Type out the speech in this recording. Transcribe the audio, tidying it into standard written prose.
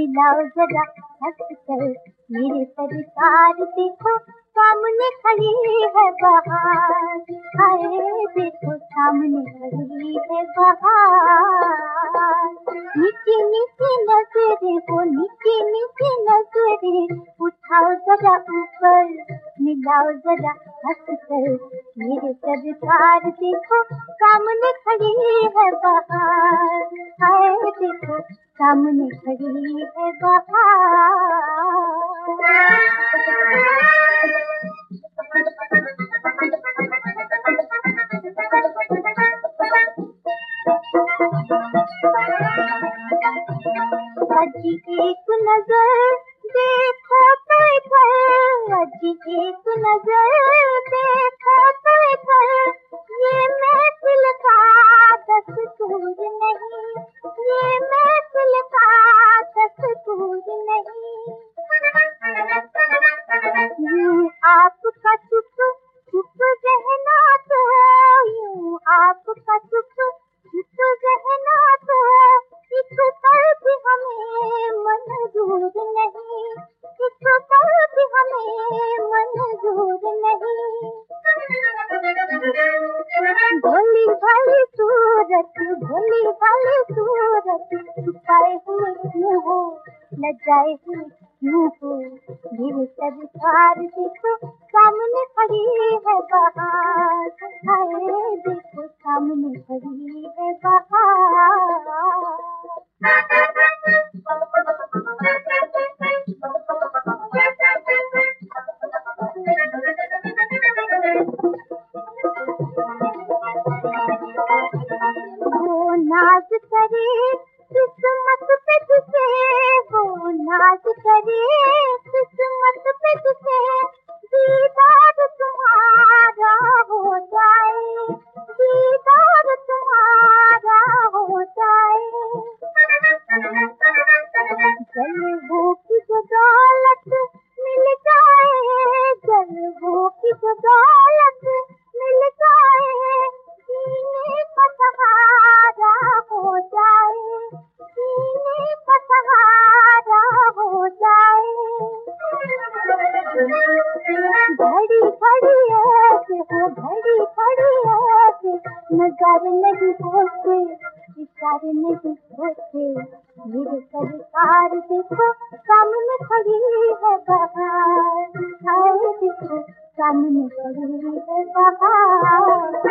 मिलाओ जरा हंस कर मेरे सरकार, देखो सामने खड़ी है बहार, हाय देखो सामने खड़ी है बहार। नीचे नीचे नजरे हो, नीचे नीचे नजरे उठाओ जरा ऊपर, मिलाओ जरा हंस कर मेरे सरकार, देखो सामने खड़ी है बहार, हाय देखो सामने खड़ी है बहार। अजी एक नजर देखो तो इधर, अजी एक नजर देखो तो इधर, ये महफिल का दस्तूर नहीं, ये महफिल का दस्तूर नहीं। यूं आपका चुप चुप रहना तो, यूं आपका चुप चुप रहना तो एक पल भी हमें मंजूर नहीं, एक पल भी हमें मंजूर नहीं। भोली भाली सूरत, भोली भाली सूरत, छुपाए हुए क्यों हो, लजाए हुए क्यों हो, मेरे सरकार देखो सामने खड़ी है बहार, हाय देखो सामने खड़ी है बहार। वो नाज करे किस्मत पे तुझे, वो नाज करे किस्मत पे तुझे, दीदार तुम्हारा हो जाए, दीदार तुम्हारा हो जाए। जलवों की जो दौलत मिल जाए, जलवों की जो दौलत मिल जाए, सीने का सहारा हो जाए, सीने का सहारा हो जाए। घड़ी घड़ी ऐसे हो, घड़ी घड़ी ऐसे नजारे नहीं होते, इशारे नहीं होते, मेरे सरकार देखो सामने खड़ी है बहार, हाय देखो सामने खड़ी है बहार।